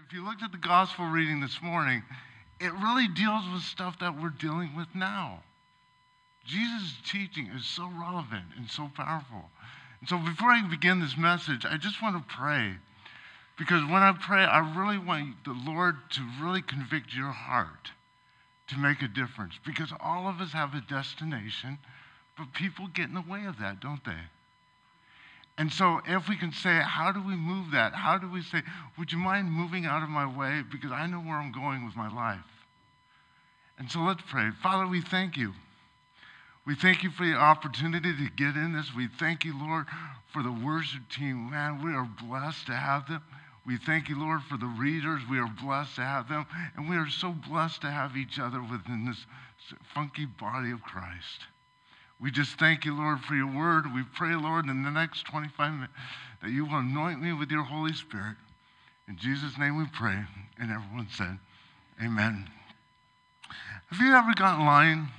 if you looked at the gospel reading this morning, it really deals with stuff that we're dealing with now. Jesus' teaching is so relevant and so powerful. And so before I begin this message, I just want to pray. Because when I pray, I really want the Lord to really convict your heart to make a difference. Because all of us have a destination, but people get in the way of that, don't they? And so if we can say, how do we move that? How do we say, would you mind moving out of my way? Because I know where I'm going with my life. And so let's pray. Father, we thank you. We thank you for the opportunity to get in this. We thank you, Lord, for the worship team. Man, we are blessed to have them. We thank you, Lord, for the readers. We are blessed to have them. And we are so blessed to have each other within this funky body of Christ. We just thank you, Lord, for your word. We pray, Lord, in the next 25 minutes that you will anoint me with your Holy Spirit. In Jesus' name we pray. And everyone said, amen. Have you ever got in line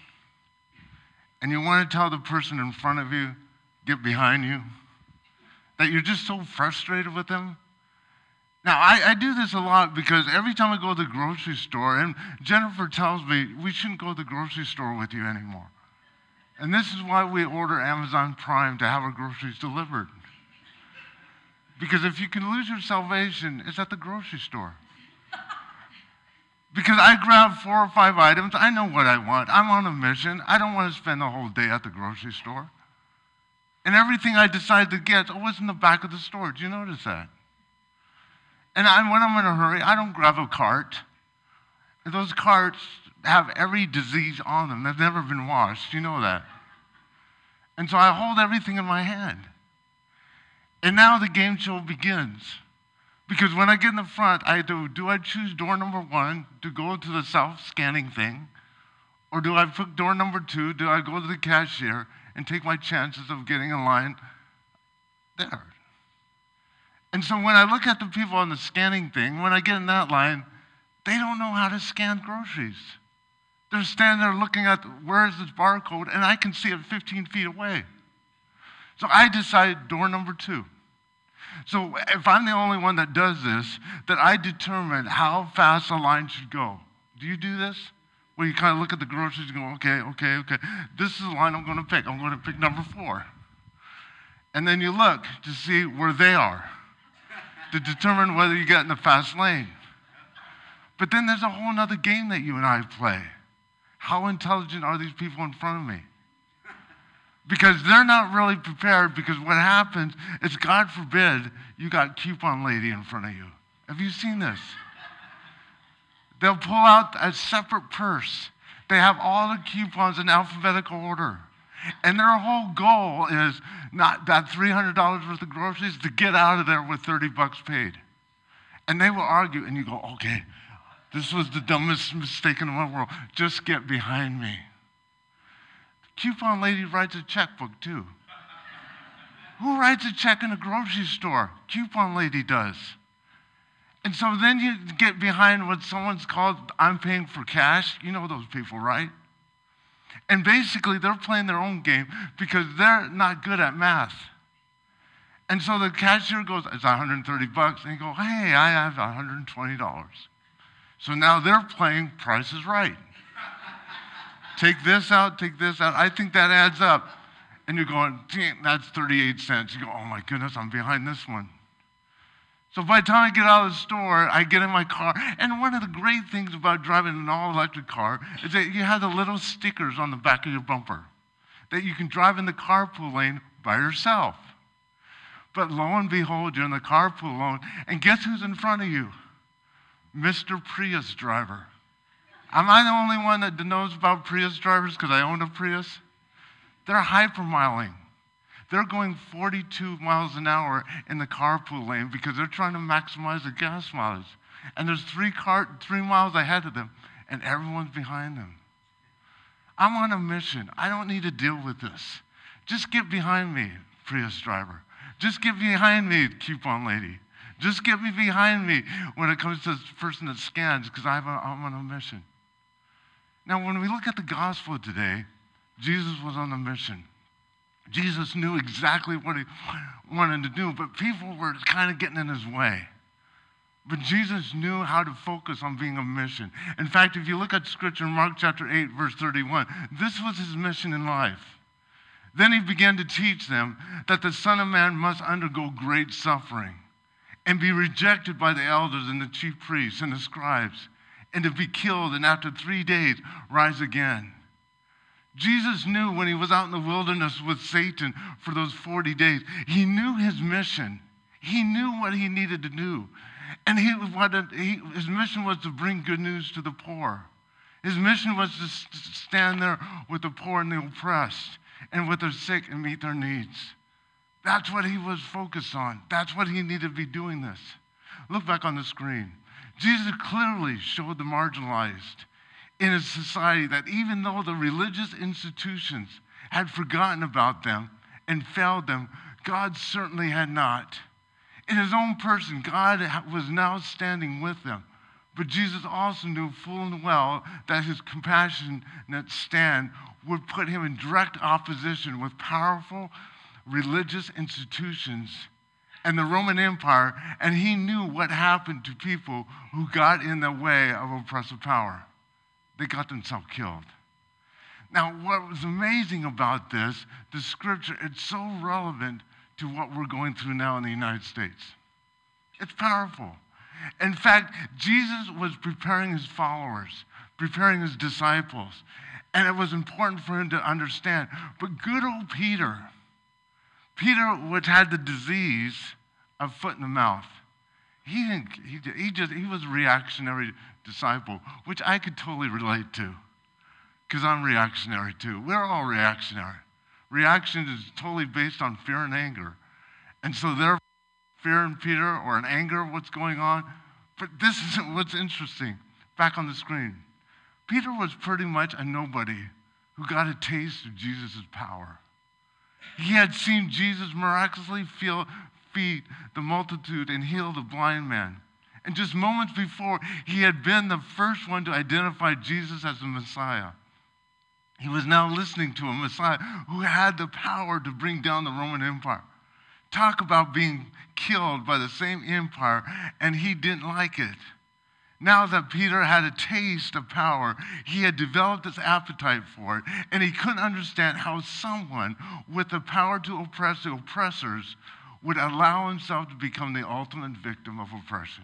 and you want to tell the person in front of you, get behind you? That you're just so frustrated with them? Now, I do this a lot because every time I go to the grocery store, and Jennifer tells me we shouldn't go to the grocery store with you anymore. And this is why we order Amazon Prime to have our groceries delivered. Because if you can lose your salvation, it's at the grocery store. Because I grab 4 or 5 items. I know what I want. I'm on a mission. I don't want to spend the whole day at the grocery store. And everything I decide to get is always in the back of the store. Do you notice that? And when I'm in a hurry, I don't grab a cart. And those carts have every disease on them. They've never been washed. You know that. And so I hold everything in my hand. And now the game show begins. Because when I get in the front, do I choose door number 1 to go to the self-scanning thing? Or do I pick door number 2? Do I go to the cashier and take my chances of getting in line there? And so when I look at the people on the scanning thing, when I get in that line, they don't know how to scan groceries. They're standing there looking at where is this barcode, and I can see it 15 feet away. So I decide door number 2. So if I'm the only one that does this, that I determine how fast a line should go. Do you do this? Where you kind of look at the groceries and go, okay. This is the line I'm going to pick. I'm going to pick number 4. And then you look to see where they are to determine whether you get in the fast lane. But then there's a whole other game that you and I play. How intelligent are these people in front of me? Because they're not really prepared, because what happens is, God forbid, you got coupon lady in front of you. Have you seen this? They'll pull out a separate purse. They have all the coupons in alphabetical order. And their whole goal is not that $300 worth of groceries, to get out of there with $30 paid. And they will argue, and you go, okay, this was the dumbest mistake in the world. Just get behind me. The coupon lady writes a checkbook too. Who writes a check in a grocery store? Coupon lady does. And so then you get behind what someone's called, I'm paying for cash. You know those people, right? And basically, they're playing their own game because they're not good at math. And so the cashier goes, it's $130. And you go, hey, I have $120. So now they're playing Price is Right. Take this out, take this out. I think that adds up. And you're going, that's 38 cents. You go, oh my goodness, I'm behind this one. So by the time I get out of the store, I get in my car. And one of the great things about driving an all-electric car is that you have the little stickers on the back of your bumper that you can drive in the carpool lane by yourself. But lo and behold, you're in the carpool lane, and guess who's in front of you? Mr. Prius driver. Am I the only one that knows about Prius drivers because I own a Prius? They're hypermiling. They're going 42 miles an hour in the carpool lane because they're trying to maximize the gas mileage. And there's 3 miles ahead of them, and everyone's behind them. I'm on a mission. I don't need to deal with this. Just get behind me, Prius driver. Just get behind me, coupon lady. Just get me behind me when it comes to this person that scans, because I'm on a mission. Now, when we look at the gospel today, Jesus was on a mission. Jesus knew exactly what he wanted to do, but people were kind of getting in his way. But Jesus knew how to focus on being a mission. In fact, if you look at Scripture in Mark chapter 8, verse 31, this was his mission in life. Then he began to teach them that the Son of Man must undergo great suffering and be rejected by the elders and the chief priests and the scribes, and to be killed, and after 3 days rise again. Jesus knew when he was out in the wilderness with Satan for those 40 days, he knew his mission. He knew what he needed to do. And his mission was to bring good news to the poor. His mission was to stand there with the poor and the oppressed and with the sick and meet their needs. That's what he was focused on. That's what he needed to be doing this. Look back on the screen. Jesus clearly showed the marginalized in a society that even though the religious institutions had forgotten about them and failed them, God certainly had not. In his own person, God was now standing with them. But Jesus also knew full and well that his compassionate stand would put him in direct opposition with powerful religious institutions and the Roman Empire, and he knew what happened to people who got in the way of oppressive power. They got themselves killed. Now, what was amazing about this, the scripture, it's so relevant to what we're going through now in the United States. It's powerful. In fact, Jesus was preparing his followers, preparing his disciples, and it was important for him to understand. But good old Peter, which had the disease of foot in the mouth, he was a reactionary disciple, which I could totally relate to, because I'm reactionary too. We're all reactionary. Reaction is totally based on fear and anger. And so therefore, fear in Peter or an anger of what's going on. But this is what's interesting. Back on the screen. Peter was pretty much a nobody who got a taste of Jesus' power. He had seen Jesus miraculously feed the multitude and heal the blind man. And just moments before, he had been the first one to identify Jesus as the Messiah. He was now listening to a Messiah who had the power to bring down the Roman Empire. Talk about being killed by the same empire, and he didn't like it. Now that Peter had a taste of power, he had developed this appetite for it, and he couldn't understand how someone with the power to oppress the oppressors would allow himself to become the ultimate victim of oppression.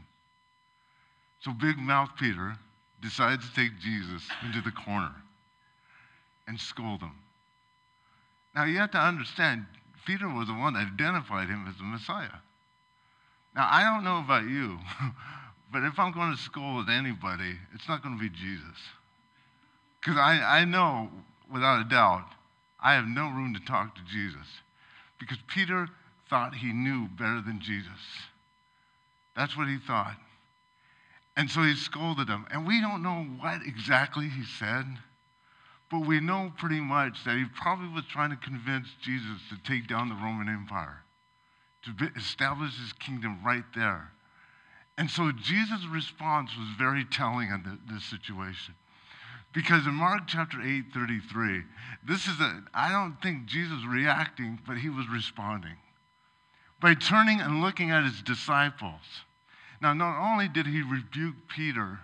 So Big Mouth Peter decides to take Jesus into the corner and scold him. Now you have to understand, Peter was the one that identified him as the Messiah. Now I don't know about you, but if I'm going to scold anybody, it's not going to be Jesus. Because I know, without a doubt, I have no room to talk to Jesus. Because Peter thought he knew better than Jesus. That's what he thought. And so he scolded him. And we don't know what exactly he said, but we know pretty much that he probably was trying to convince Jesus to take down the Roman Empire, to establish his kingdom right there. And so Jesus' response was very telling in this situation. Because in Mark chapter 8:33, I don't think Jesus was reacting, but he was responding. By turning and looking at his disciples. Now, not only did he rebuke Peter,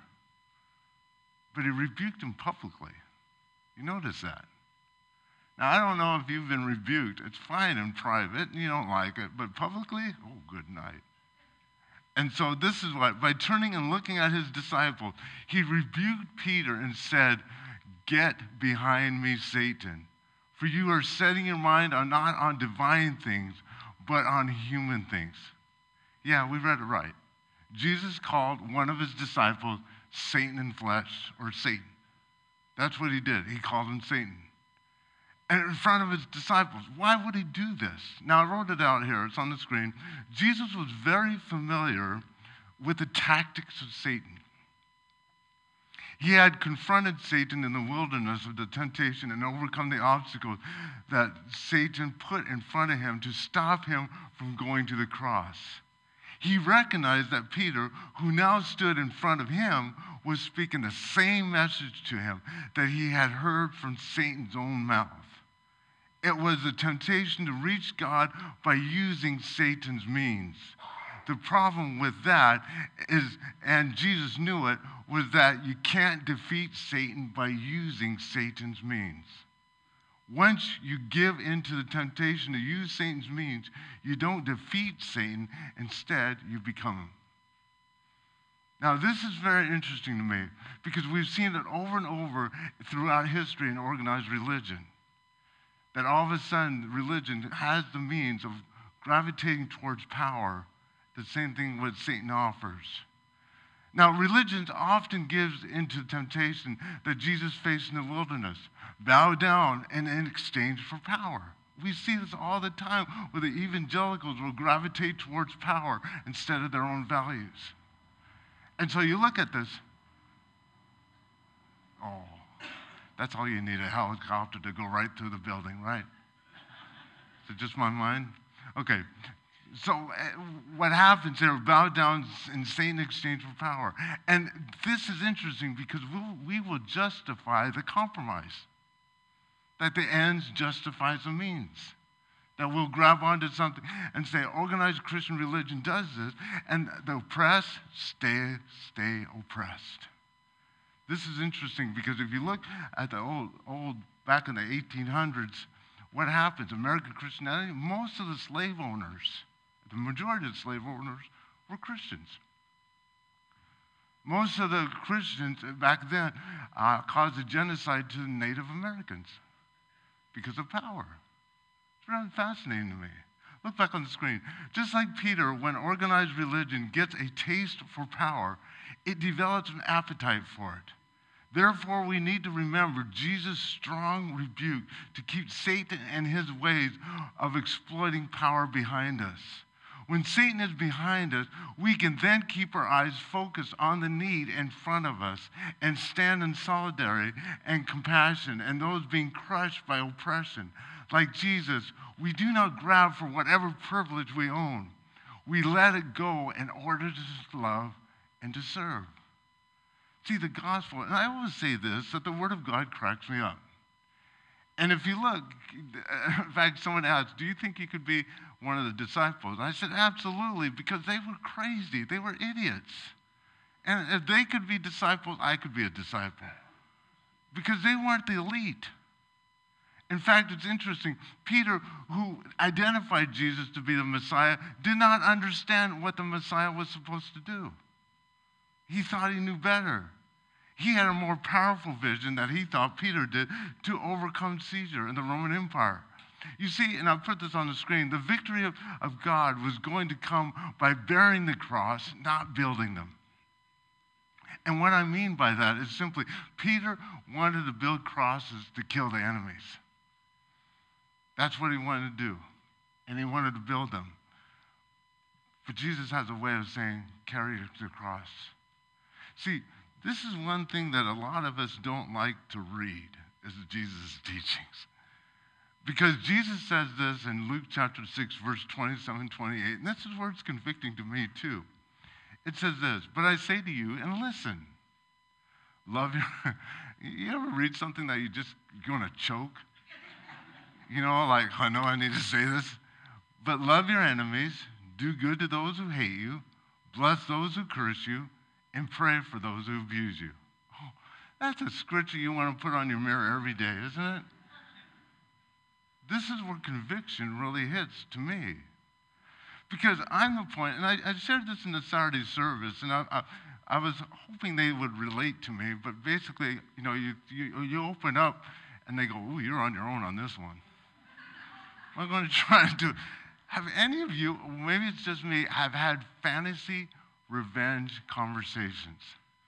but he rebuked him publicly. You notice that? Now, I don't know if you've been rebuked. It's fine in private, and you don't like it, but publicly, oh, good night. And so this is what, by turning and looking at his disciples, he rebuked Peter and said, "Get behind me, Satan, for you are setting your mind not on divine things, but on human things." Yeah, we read it right. Jesus called one of his disciples Satan in flesh, or Satan. That's what he did. He called him Satan. And in front of his disciples. Why would he do this? Now, I wrote it out here. It's on the screen. Jesus was very familiar with the tactics of Satan. He had confronted Satan in the wilderness of the temptation and overcome the obstacles that Satan put in front of him to stop him from going to the cross. He recognized that Peter, who now stood in front of him, was speaking the same message to him that he had heard from Satan's own mouth. It was the temptation to reach God by using Satan's means. The problem with that is, and Jesus knew it, was that you can't defeat Satan by using Satan's means. Once you give into the temptation to use Satan's means, you don't defeat Satan. Instead, you become him. Now, this is very interesting to me because we've seen it over and over throughout history in organized religion. That all of a sudden, religion has the means of gravitating towards power, the same thing what Satan offers. Now, religion often gives into temptation that Jesus faced in the wilderness. Bow down in exchange for power. We see this all the time where the evangelicals will gravitate towards power instead of their own values. And so you look at this. Oh, that's all you need, a helicopter to go right through the building, right? Is it just my mind? Okay. So what happens there, bow down in Satan in exchange for power. And this is interesting because we will justify the compromise. That the ends justifies the means. That we'll grab onto something and say, organized Christian religion does this, and the oppressed stay oppressed. This is interesting because if you look at the old back in the 1800s, what happens? American Christianity, most of the slave owners, the majority of the slave owners were Christians. Most of the Christians back then caused a genocide to the Native Americans because of power. It's really fascinating to me. Look back on the screen. Just like Peter, when organized religion gets a taste for power, it develops an appetite for it. Therefore, we need to remember Jesus' strong rebuke to keep Satan and his ways of exploiting power behind us. When Satan is behind us, we can then keep our eyes focused on the need in front of us and stand in solidarity and compassion and those being crushed by oppression. Like Jesus, we do not grab for whatever privilege we own. We let it go in order to love and to serve. See, the gospel, and I always say this, that the word of God cracks me up. And if you look, in fact, someone asked, do you think you could be one of the disciples? I said, absolutely, because they were crazy. They were idiots. And if they could be disciples, I could be a disciple. Because they weren't the elite. In fact, it's interesting. Peter, who identified Jesus to be the Messiah, did not understand what the Messiah was supposed to do. He thought he knew better. He had a more powerful vision that he thought Peter did to overcome Caesar and the Roman Empire. You see, and I'll put this on the screen, the victory of God was going to come by bearing the cross, not building them. And what I mean by that is simply, Peter wanted to build crosses to kill the enemies. That's what he wanted to do. And he wanted to build them. But Jesus has a way of saying, carry the cross. See, this is one thing that a lot of us don't like to read, is Jesus' teachings. Because Jesus says this in Luke chapter 6, verse 27, 28, and this is where it's convicting to me too. It says this, but I say to you, and listen, love your, you ever read something that you're going to choke? You know, like, I know I need to say this, but love your enemies, do good to those who hate you, bless those who curse you, and pray for those who abuse you. Oh, that's a scripture you want to put on your mirror every day, isn't it? This is where conviction really hits to me. Because I'm the point, and I shared this in the Saturday service, and I was hoping they would relate to me, but basically, you know, you open up, and they go, ooh, you're on your own on this one. What I'm going to try to do. Have any of you, maybe it's just me, have had fantasy revenge conversations?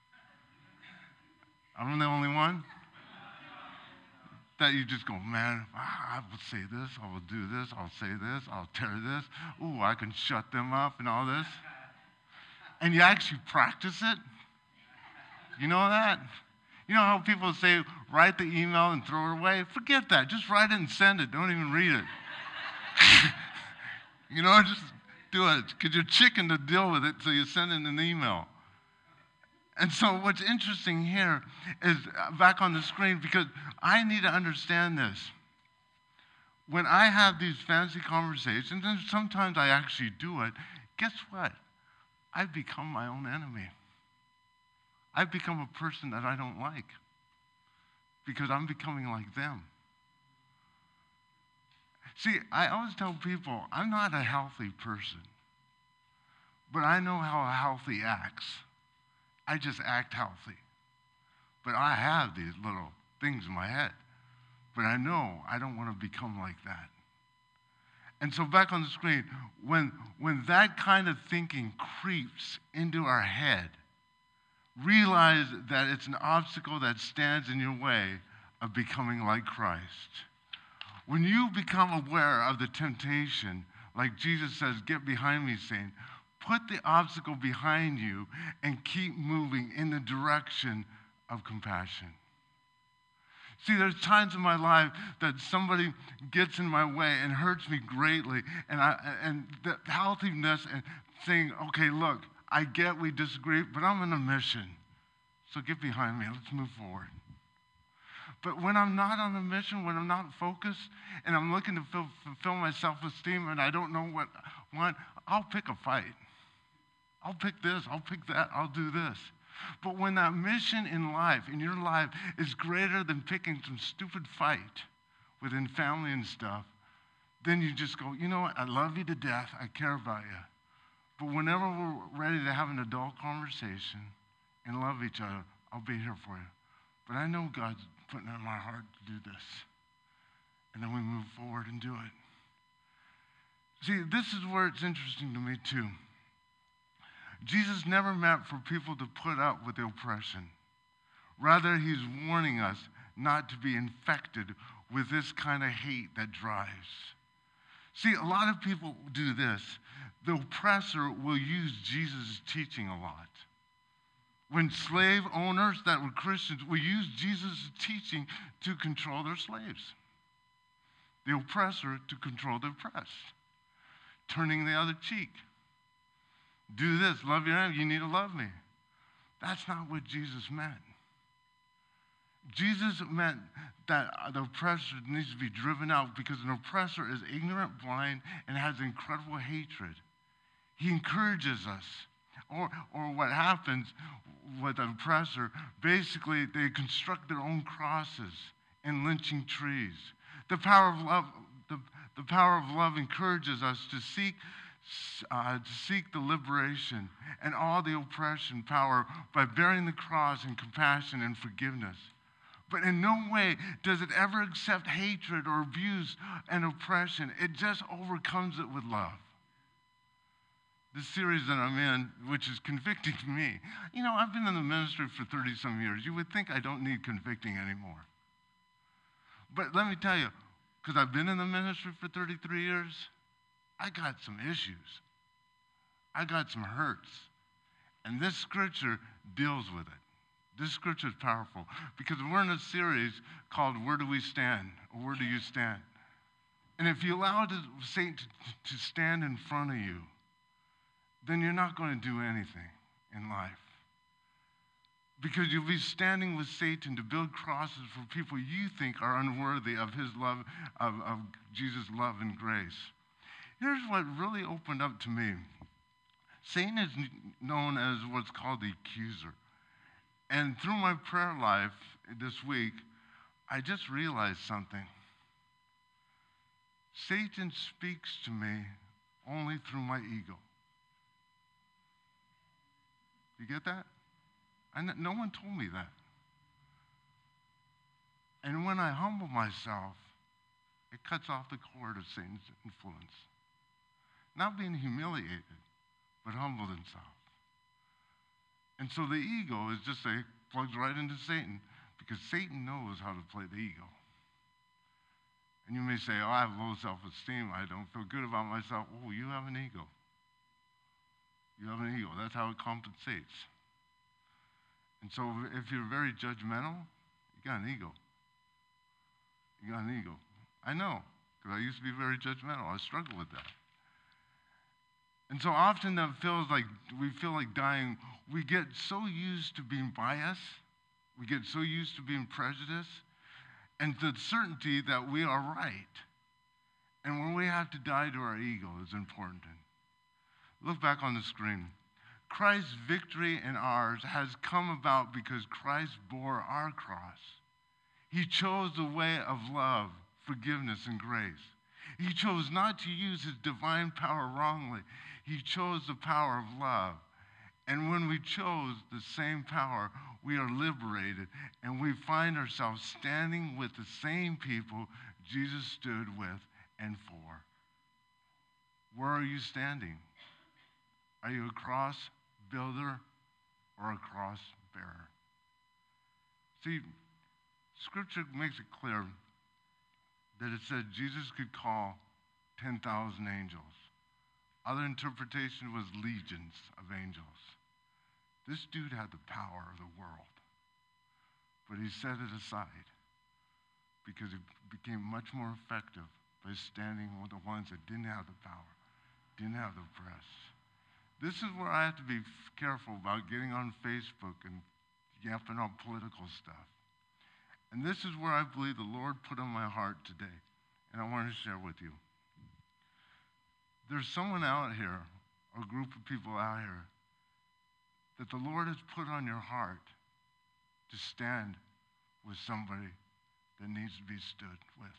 I'm the only one? That you just go, man, I will say this, I will do this, I'll say this, I'll tear this. Ooh, I can shut them up and all this. And you actually practice it. You know that? You know how people say, write the email and throw it away? Forget that. Just write it and send it. Don't even read it. You know, just do it. Because you're chicken to deal with it, so you send it in an email. And so what's interesting here is back on the screen, because I need to understand this. When I have these fancy conversations, and sometimes I actually do it, guess what? I've become my own enemy. I've become a person that I don't like because I'm becoming like them. See, I always tell people I'm not a healthy person, but I know how a healthy acts. I just act healthy. But I have these little things in my head. But I know I don't want to become like that. And so back on the screen, when that kind of thinking creeps into our head, realize that it's an obstacle that stands in your way of becoming like Christ. When you become aware of the temptation, like Jesus says, get behind me, Satan, put the obstacle behind you and keep moving in the direction of compassion. See, there's times in my life that somebody gets in my way and hurts me greatly, and the healthiness and saying, okay, look, I get we disagree, but I'm on a mission. So get behind me. Let's move forward. But when I'm not on a mission, when I'm not focused, and I'm looking to fulfill my self-esteem, and I don't know what I want, I'll pick a fight. I'll pick this, I'll pick that, I'll do this. But when that mission in life, in your life, is greater than picking some stupid fight within family and stuff, then you just go, you know what, I love you to death, I care about you. But whenever we're ready to have an adult conversation and love each other, I'll be here for you. But I know God's putting it in my heart to do this. And then we move forward and do it. See, this is where it's interesting to me too. Jesus never meant for people to put up with the oppression. Rather, he's warning us not to be infected with this kind of hate that drives. See, a lot of people do this. The oppressor will use Jesus' teaching a lot. When slave owners that were Christians will use Jesus' teaching to control their slaves. The oppressor to control the oppressed. Turning the other cheek. Do this, love your enemy, you need to love me. That's not what Jesus meant. Jesus meant that the oppressor needs to be driven out because an oppressor is ignorant, blind, and has incredible hatred. He encourages us. Or what happens with an oppressor, basically they construct their own crosses and lynching trees. The power of love encourages us to seek the liberation and all the oppression power by bearing the cross in compassion and forgiveness. But in no way does it ever accept hatred or abuse and oppression. It just overcomes it with love. This series that I'm in, which is convicting to me. You know, I've been in the ministry for 30-some years. You would think I don't need convicting anymore. But let me tell you, because I've been in the ministry for 33 years, I got some issues. I got some hurts. And this scripture deals with it. This scripture is powerful because we're in a series called Where Do We Stand? Or Where Do You Stand? And if you allow Satan to stand in front of you, then you're not going to do anything in life. Because you'll be standing with Satan to build crosses for people you think are unworthy of his love, of Jesus' love and grace. Here's what really opened up to me. Satan is known as what's called the accuser. And through my prayer life this week, I just realized something. Satan speaks to me only through my ego. You get that? No one told me that. And when I humble myself, it cuts off the cord of Satan's influence. Not being humiliated, but humbled himself. And so the ego is just plugs right into Satan because Satan knows how to play the ego. And you may say, oh, I have low self-esteem. I don't feel good about myself. Oh, you have an ego. You have an ego. That's how it compensates. And so if you're very judgmental, you got an ego. You got an ego. I know, because I used to be very judgmental. I struggle with that. And so often that feels like we feel like dying. We get so used to being biased. We get so used to being prejudiced. And the certainty that we are right. And when we have to die to our ego is important. Look back on the screen. Christ's victory and ours has come about because Christ bore our cross. He chose the way of love, forgiveness, and grace. He chose not to use his divine power wrongly. He chose the power of love. And when we chose the same power, we are liberated, and we find ourselves standing with the same people Jesus stood with and for. Where are you standing? Are you a cross builder or a cross bearer? See, Scripture makes it clear that it said Jesus could call 10,000 angels. Other interpretation was legions of angels. This dude had the power of the world, but he set it aside because it became much more effective by standing with the ones that didn't have the power, didn't have the press. This is where I have to be careful about getting on Facebook and yapping on political stuff. And this is where I believe the Lord put on my heart today, and I want to share with you. There's someone out here, or a group of people out here, that the Lord has put on your heart to stand with somebody that needs to be stood with.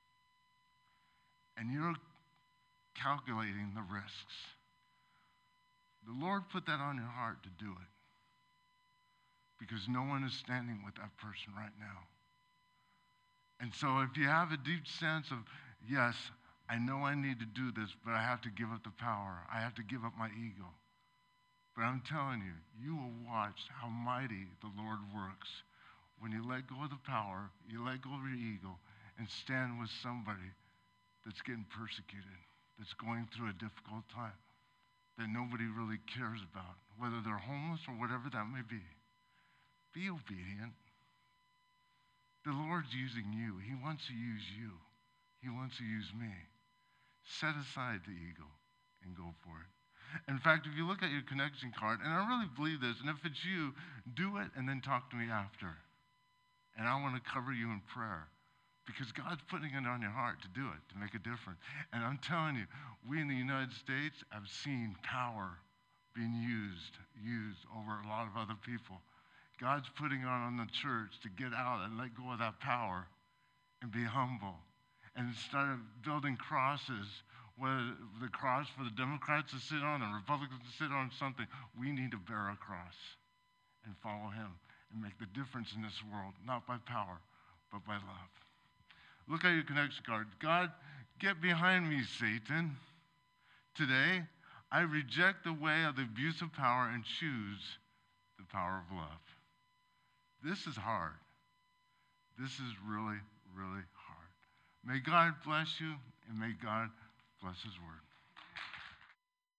And you're calculating the risks. The Lord put that on your heart to do it because no one is standing with that person right now. And so if you have a deep sense of, yes, I know I need to do this, but I have to give up the power. I have to give up my ego. But I'm telling you, you will watch how mighty the Lord works when you let go of the power, you let go of your ego, and stand with somebody that's getting persecuted, that's going through a difficult time, that nobody really cares about, whether they're homeless or whatever that may be. Be obedient. The Lord's using you. He wants to use you. He wants to use me. Set aside the ego and go for it. In fact, if you look at your connection card, and I really believe this, and if it's you, do it and then talk to me after. And I want to cover you in prayer because God's putting it on your heart to do it, to make a difference. And I'm telling you, we in the United States have seen power being used over a lot of other people. God's putting it on the church to get out and let go of that power and be humble and start building crosses, whether the cross for the Democrats to sit on and Republicans to sit on something. We need to bear a cross and follow him and make the difference in this world, not by power, but by love. Look at your connection card. God, get behind me, Satan. Today, I reject the way of the abuse of power and choose the power of love. This is hard. This is really, really hard. May God bless you, and may God bless his word.